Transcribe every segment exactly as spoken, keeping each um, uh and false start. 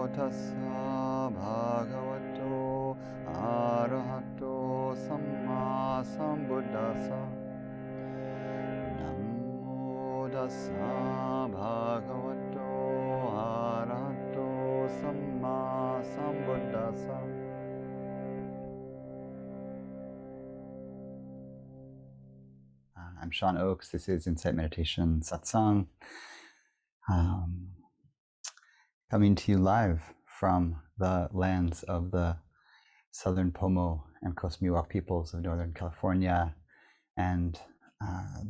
tassa bhagavato arahato samma sambuddhassa. Namo tassa bhagavato arahato samma sambuddhassa. I'm Sean Oakes. This is Insight Meditation Satsang. Um, coming to you live from the lands of the Southern Pomo and Coast Miwok peoples of Northern California, and uh,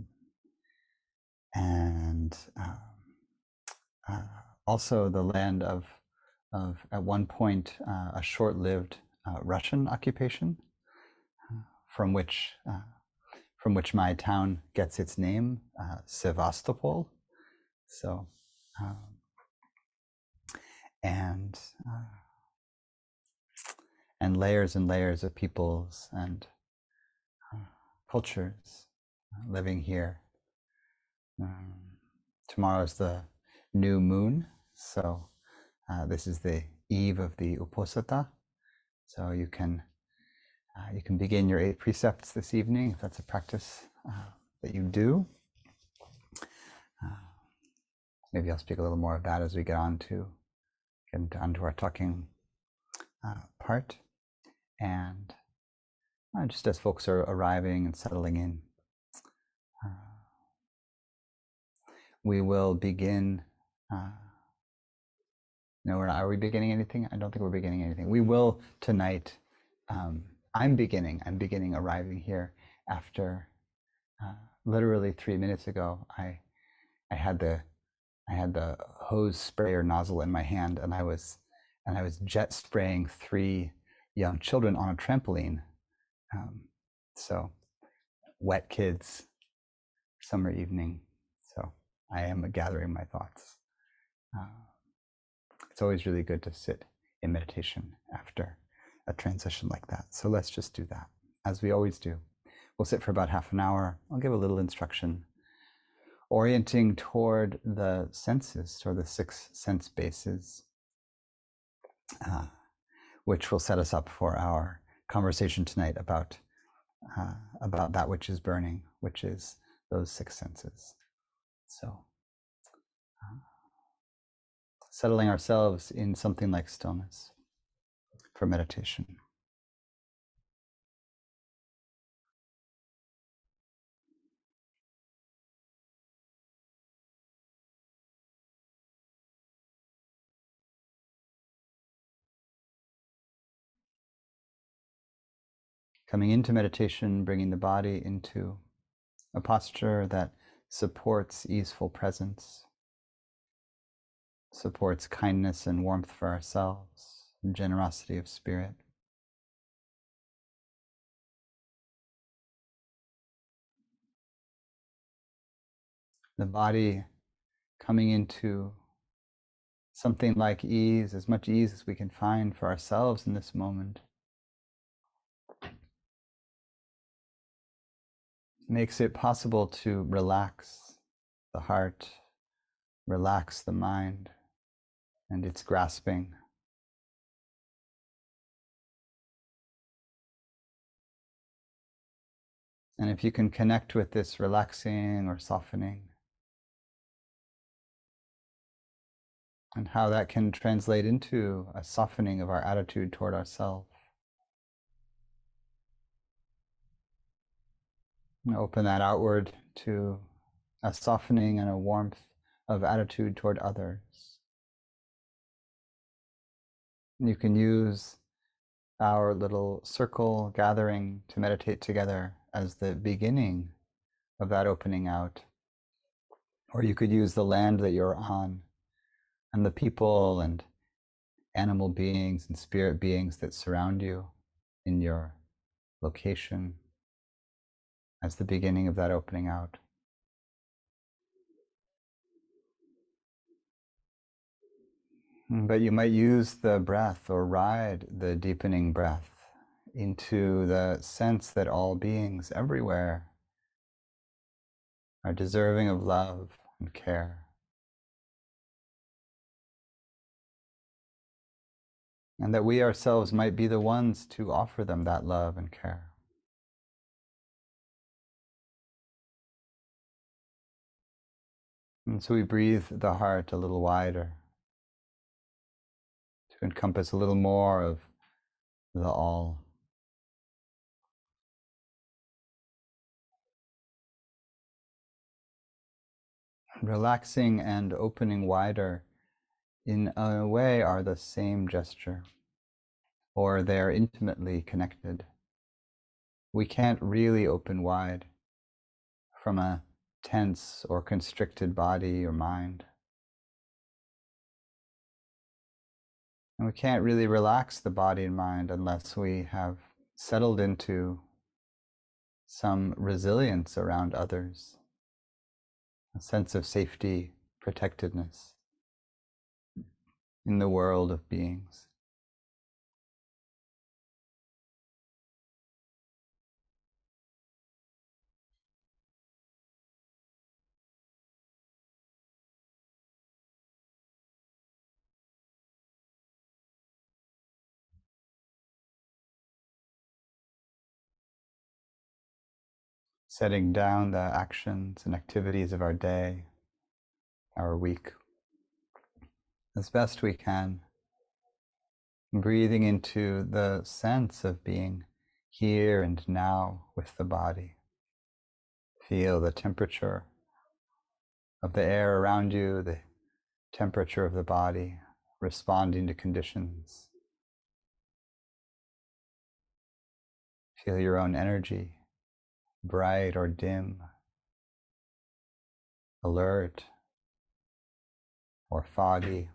and uh, uh, also the land of of at one point uh, a short-lived uh, Russian occupation, uh, from which uh, from which my town gets its name, uh, Sevastopol. So. Um, and uh, and layers and layers of peoples and uh, cultures uh, living here. Um, tomorrow is the new moon, so uh, this is the eve of the Uposatha. So you can uh, you can begin your eight precepts this evening if that's a practice uh, that you do. Uh, maybe I'll speak a little more of that as we get on to get onto our talking uh, part. And uh, just as folks are arriving and settling in, uh, we will begin. Uh, no, we're not. Are we beginning anything? I don't think we're beginning anything. We will tonight. Um, I'm beginning. I'm beginning arriving here after uh, literally three minutes ago. I I had the I had the hose sprayer nozzle in my hand, and I was and I was jet spraying three young children on a trampoline. Um, so wet kids, summer evening. So I am gathering my thoughts. Uh, it's always really good to sit in meditation after a transition like that. So let's just do that, as we always do. We'll sit for about half an hour. I'll give a little instruction, orienting toward the senses, toward the six sense bases, uh, which will set us up for our conversation tonight about uh, about that which is burning, which is those six senses. So, uh, settling ourselves in something like stillness for meditation. Coming into meditation, bringing the body into a posture that supports easeful presence, supports kindness and warmth for ourselves, and generosity of spirit. The body coming into something like ease, as much ease as we can find for ourselves in this moment, makes it possible to relax the heart, relax the mind and its grasping. And if you can connect with this relaxing or softening, and how that can translate into a softening of our attitude toward ourselves. And open that outward to a softening and a warmth of attitude toward others. You can use our little circle gathering to meditate together as the beginning of that opening out. Or you could use the land that you're on and the people and animal beings and spirit beings that surround you in your location as the beginning of that opening out. But you might use the breath or ride the deepening breath into the sense that all beings everywhere are deserving of love and care. and that we ourselves might be the ones to offer them that love and care. And so we breathe the heart a little wider to encompass a little more of the all. Relaxing and opening wider, in a way, are the same gesture, or they're intimately connected. We can't really open wide from a tense or constricted body or mind. And we can't really relax the body and mind unless we have settled into some resilience around others, a sense of safety, protectedness in the world of beings. Setting down the actions and activities of our day, our week, as best we can. Breathing into the sense of being here and now with the body. Feel the temperature of the air around you, the temperature of the body, responding to conditions. Feel your own energy, bright or dim, alert or foggy,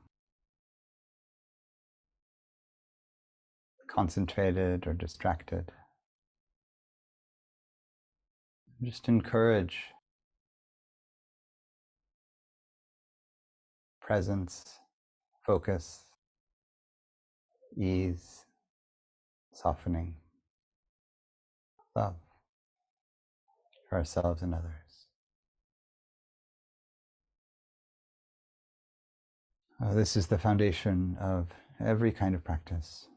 concentrated or distracted. Just encourage presence, focus, ease, softening, love for ourselves and others. Uh, this is the foundation of every kind of practice.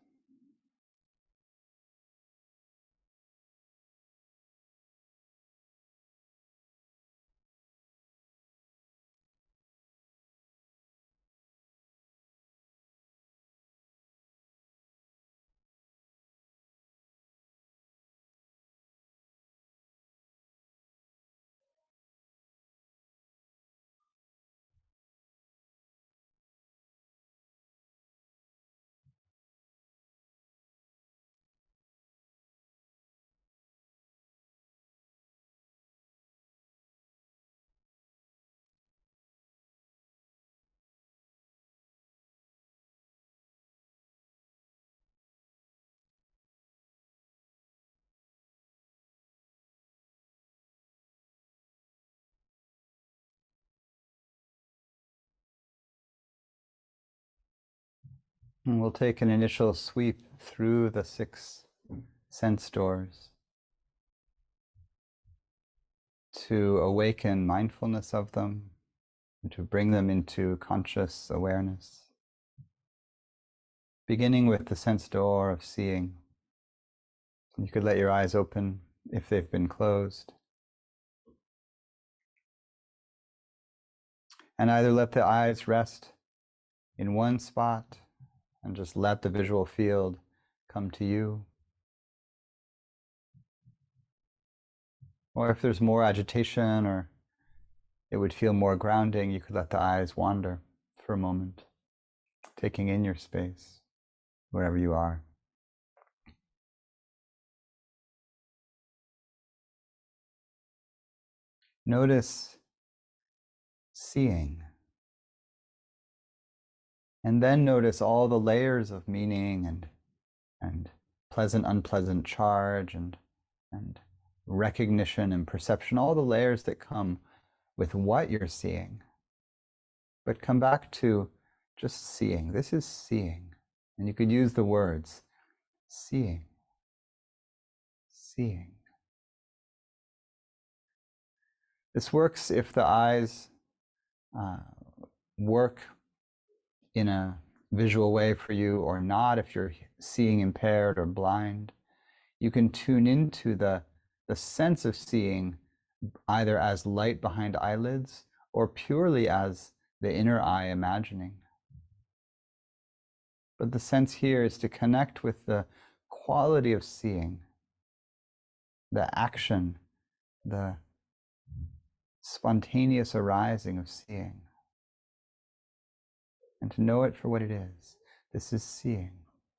And we'll take an initial sweep through the six sense doors to awaken mindfulness of them and to bring them into conscious awareness. Beginning with the sense door of seeing. You could let your eyes open if they've been closed. And either let the eyes rest in one spot and just let the visual field come to you. Or if there's more agitation or it would feel more grounding, you could let the eyes wander for a moment, taking in your space, wherever you are. Notice seeing. And then notice all the layers of meaning and, and pleasant, unpleasant charge and, and recognition and perception, all the layers that come with what you're seeing. But come back to just seeing. This is seeing. And you could use the words seeing, seeing. This works if the eyes uh, work in a visual way for you or not, if you're seeing impaired or blind, you can tune into the, the sense of seeing either as light behind eyelids or purely as the inner eye imagining. But the sense here is to connect with the quality of seeing, the action, the spontaneous arising of seeing, and to know it for what it is. This is seeing.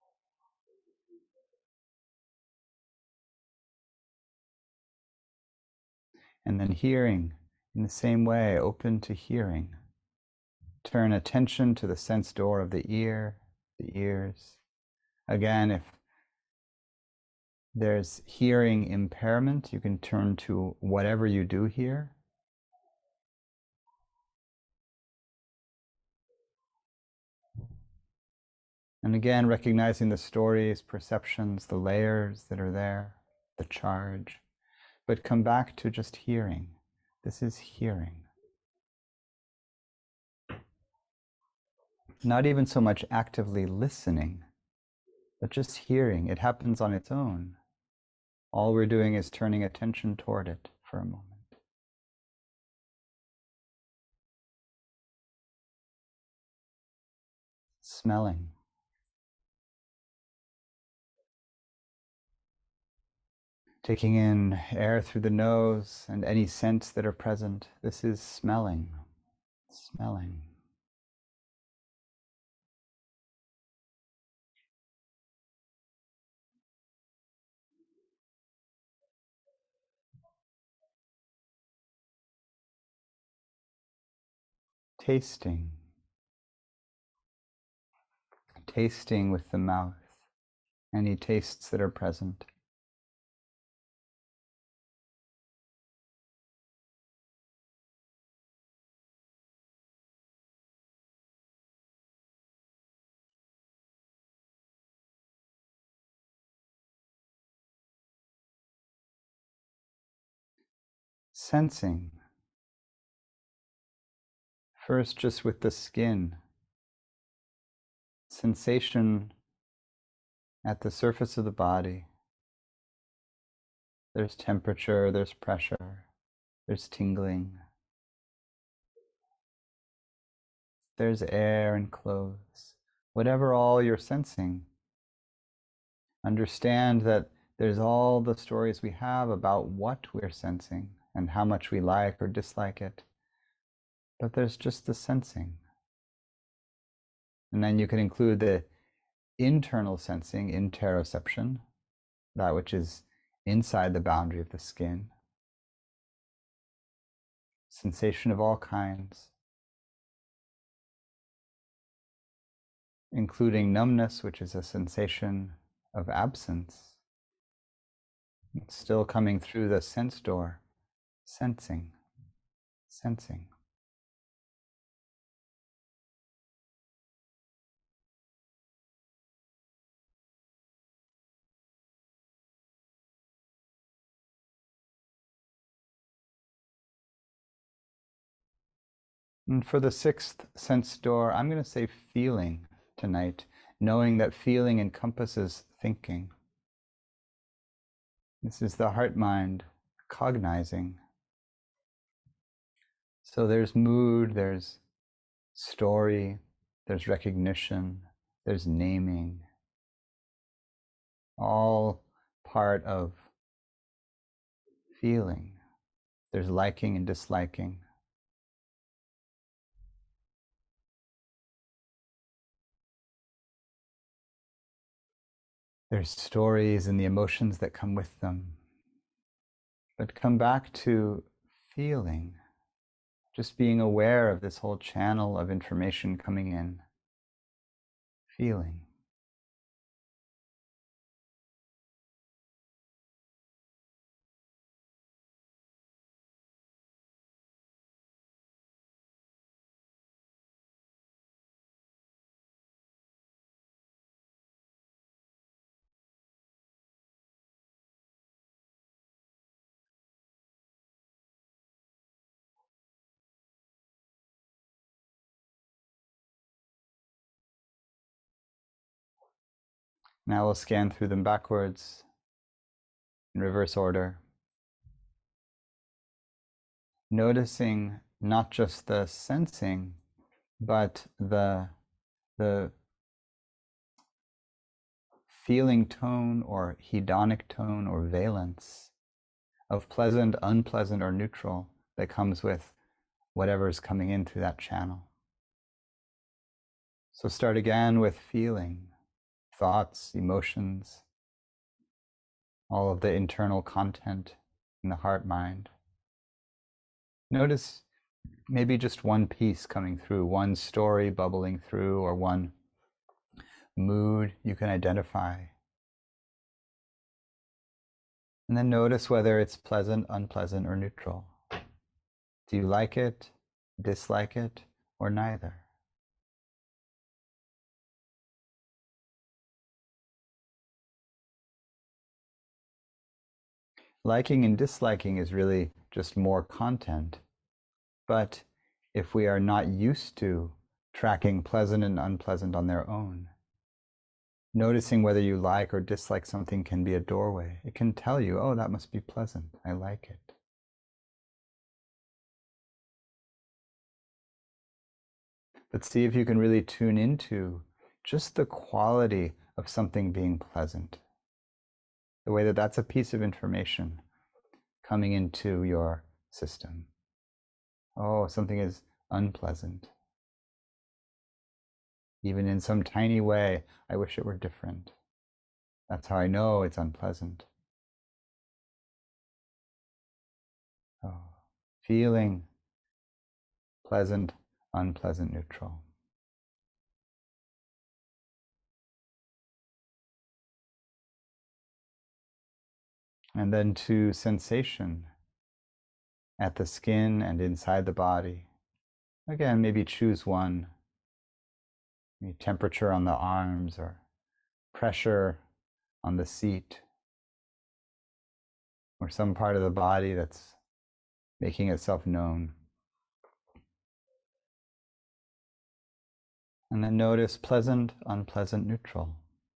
And then hearing, in the same way, open to hearing. Turn attention to the sense door of the ear, the ears. Again, if there's hearing impairment, you can turn to whatever you do hear. And again, recognizing the stories, perceptions, the layers that are there, the charge. But come back to just hearing. This is hearing. Not even so much actively listening, but just hearing. It happens on its own. All we're doing is turning attention toward it for a moment. Smelling. Taking in air through the nose and any scents that are present. This is smelling. Smelling. Tasting. Tasting with the mouth. Any tastes that are present. Sensing. First, just with the skin. Sensation at the surface of the body. There's temperature, there's pressure, there's tingling. There's air and clothes. Whatever all you're sensing, understand that there's all the stories we have about what we're sensing and how much we like or dislike it. But there's just the sensing. And then you can include the internal sensing, interoception, that which is inside the boundary of the skin. Sensation of all kinds, including numbness, which is a sensation of absence. It's still coming through the sense door, sensing, sensing. And for the sixth sense door, I'm going to say feeling tonight, knowing that feeling encompasses thinking. This is the heart mind cognizing. So there's mood, there's story, there's recognition, there's naming, all part of feeling. There's liking and disliking. There's stories and the emotions that come with them. But come back to feeling, just being aware of this whole channel of information coming in. Feeling. Now we'll scan through them backwards in reverse order, noticing not just the sensing, but the, the feeling tone or hedonic tone or valence of pleasant, unpleasant, or neutral that comes with whatever is coming in through that channel. So start again with feeling, thoughts, emotions, all of the internal content in the heart mind. Notice maybe just one piece coming through, one story bubbling through, or one mood you can identify. And then notice whether it's pleasant, unpleasant, or neutral. Do you like it, dislike it, or neither? Liking and disliking is really just more content. But if we are not used to tracking pleasant and unpleasant on their own, noticing whether you like or dislike something can be a doorway. It can tell you, oh, that must be pleasant. I like it. But see if you can really tune into just the quality of something being pleasant. The way that that's a piece of information coming into your system. Oh, something is unpleasant. Even in some tiny way, I wish it were different. That's how I know it's unpleasant. Oh, feeling pleasant, unpleasant, neutral. And then to sensation at the skin and inside the body. Again, maybe choose one. Maybe temperature on the arms or pressure on the seat, or some part of the body that's making itself known. And then notice pleasant, unpleasant, neutral.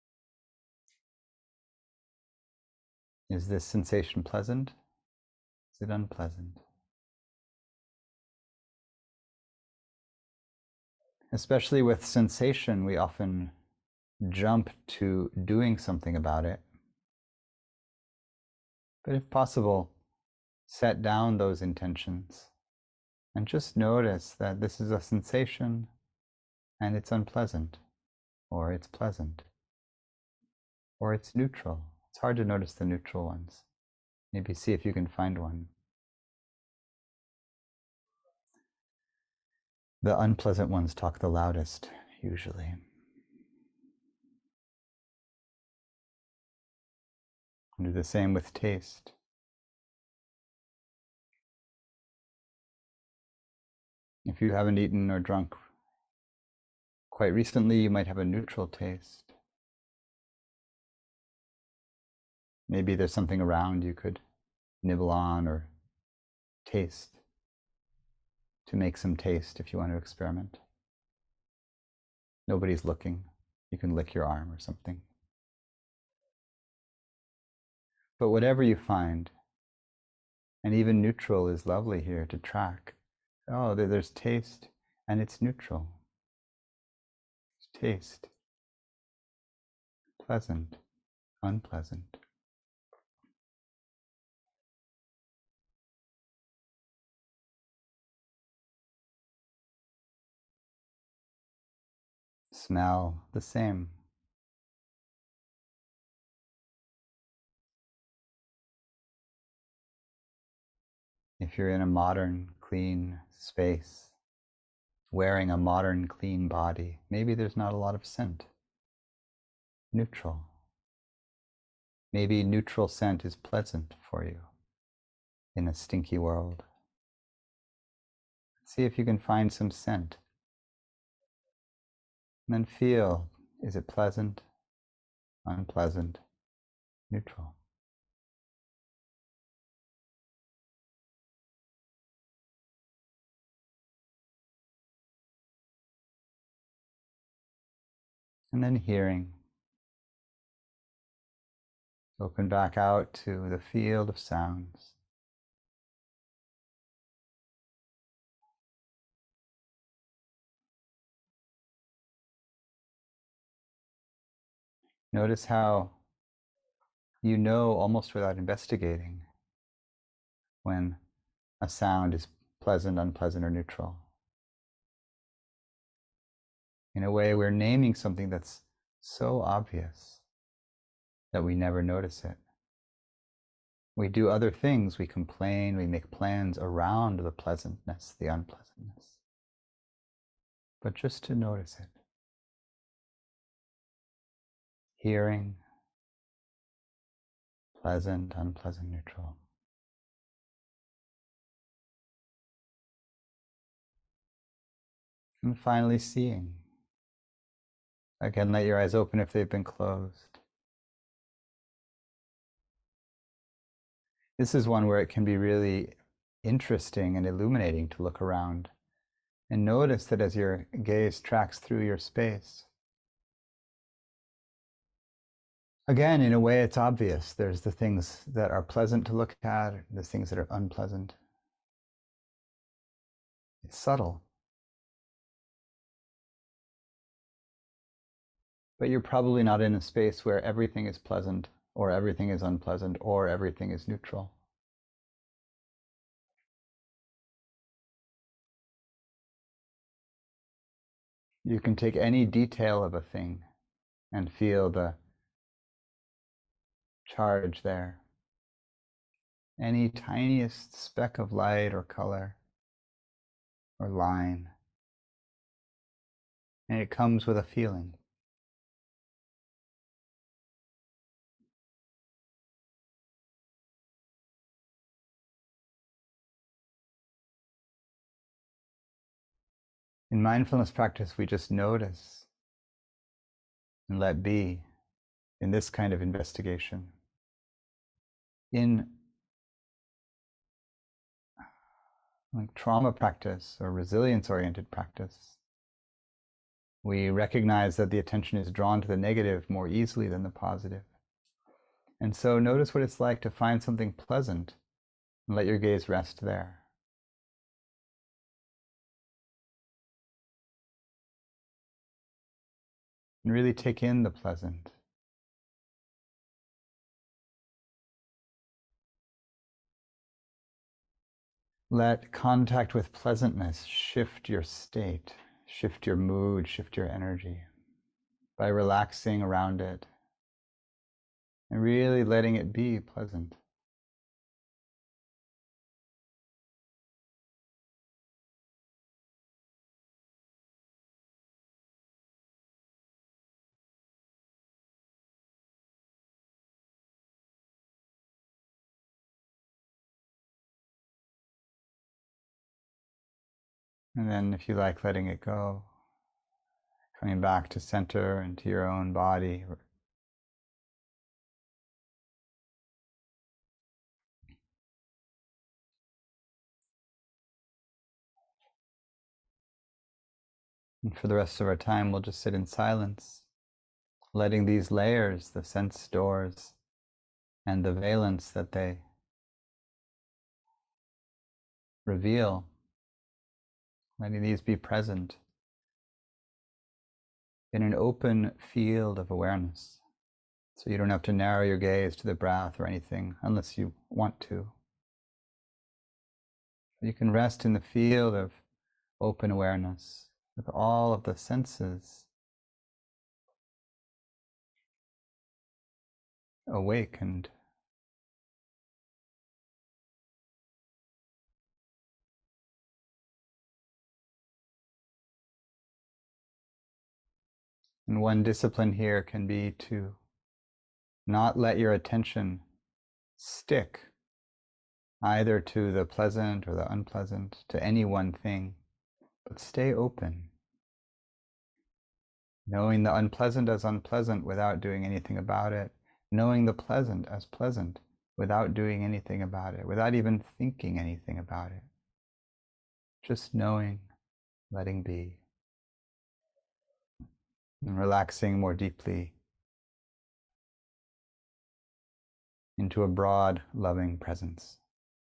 Is this sensation pleasant? Is it unpleasant? Especially with sensation, we often jump to doing something about it. But if possible, set down those intentions and just notice that this is a sensation and it's unpleasant, or it's pleasant, or it's neutral. It's hard to notice the neutral ones. Maybe see if you can find one. The unpleasant ones talk the loudest, usually. And do the same with taste. If you haven't eaten or drunk quite recently, you might have a neutral taste. Maybe there's something around you could nibble on or taste, to make some taste if you want to experiment. Nobody's looking. You can lick your arm or something. But whatever you find, and even neutral is lovely here to track. Oh, there's taste and it's neutral. It's taste. Pleasant, unpleasant. Smell, the same. If you're in a modern, clean space, wearing a modern, clean body, maybe there's not a lot of scent. Neutral. Maybe neutral scent is pleasant for you in a stinky world. See if you can find some scent. And then feel, is it pleasant, unpleasant, neutral? And then hearing. Open back out to the field of sounds. Notice how you know almost without investigating when a sound is pleasant, unpleasant, or neutral. In a way, we're naming something that's so obvious that we never notice it. We do other things, we complain, we make plans around the pleasantness, the unpleasantness. But just to notice it. Hearing, pleasant, unpleasant, neutral. And finally, seeing. Again, let your eyes open if they've been closed. This is one where it can be really interesting and illuminating to look around and notice that as your gaze tracks through your space. Again, in a way, it's obvious. There's the things that are pleasant to look at, the things that are unpleasant. It's subtle. But you're probably not in a space where everything is pleasant, or everything is unpleasant, or everything is neutral. You can take any detail of a thing and feel the charge there. Any tiniest speck of light or color or line. And it comes with a feeling. In mindfulness practice, we just notice and let be in this kind of investigation. In like trauma practice or resilience-oriented practice, we recognize that the attention is drawn to the negative more easily than the positive. And so notice what it's like to find something pleasant and let your gaze rest there. And really take in the pleasant. Let contact with pleasantness shift your state, shift your mood, shift your energy by relaxing around it and really letting it be pleasant. And then if you like letting it go, coming back to center and to your own body. And for the rest of our time, we'll just sit in silence, letting these layers, the sense doors, and the valence that they reveal, letting these be present in an open field of awareness. So you don't have to narrow your gaze to the breath or anything unless you want to. You can rest in the field of open awareness with all of the senses awakened. And one discipline here can be to not let your attention stick either to the pleasant or the unpleasant, to any one thing, but stay open. Knowing the unpleasant as unpleasant without doing anything about it, knowing the pleasant as pleasant without doing anything about it, without even thinking anything about it. Just knowing, letting be, and relaxing more deeply into a broad, loving presence.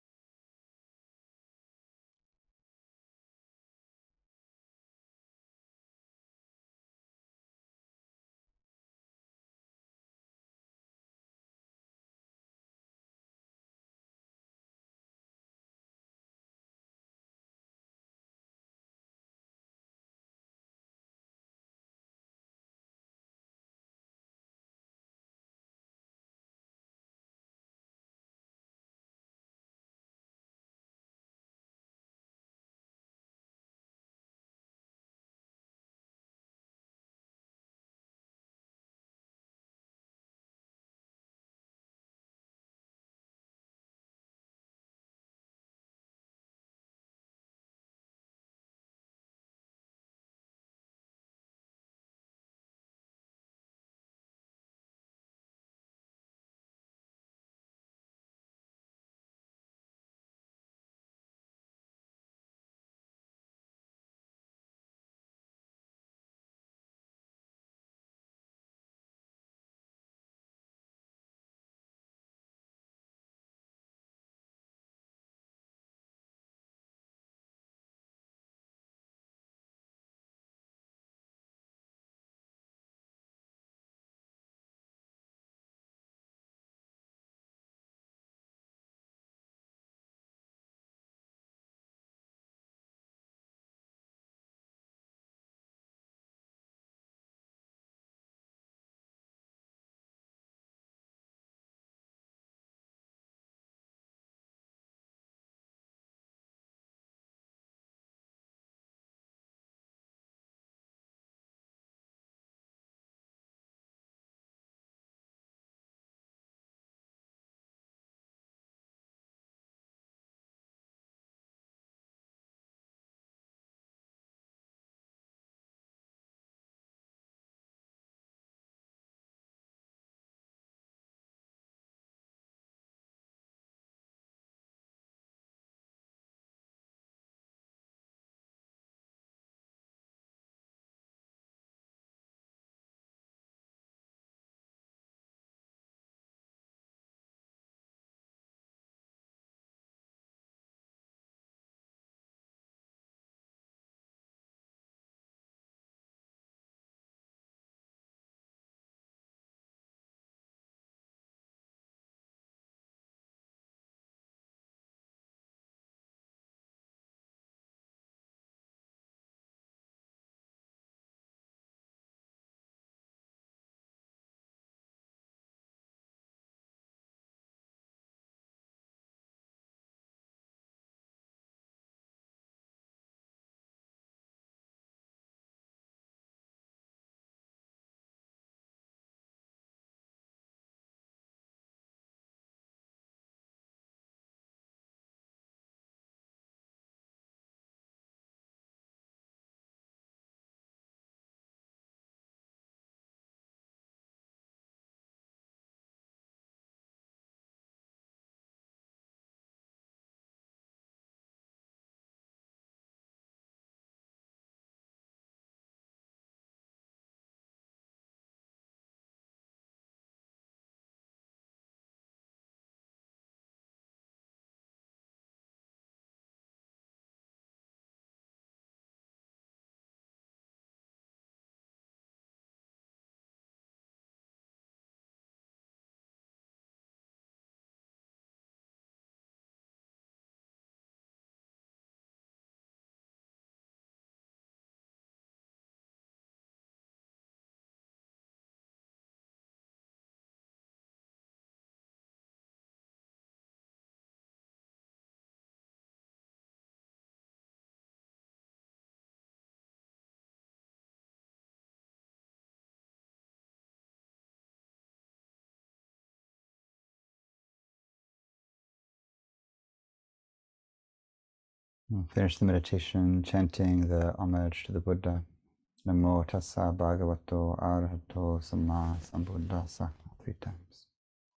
We'll finish the meditation chanting the homage to the Buddha. Namo tassa bhagavato arahato samma sambuddhassa. Three times.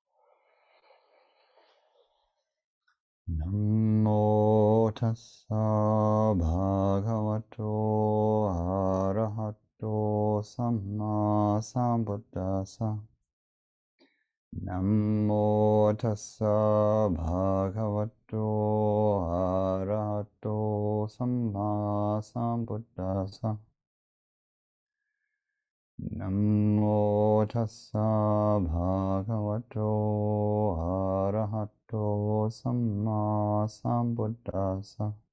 Namo tassa bhagavato arahato samma sambuddhassa. Namo tassa bhagavato arahato samma sambuddhassa. Namo tassa bhagavato arahato samma sambuddhassa.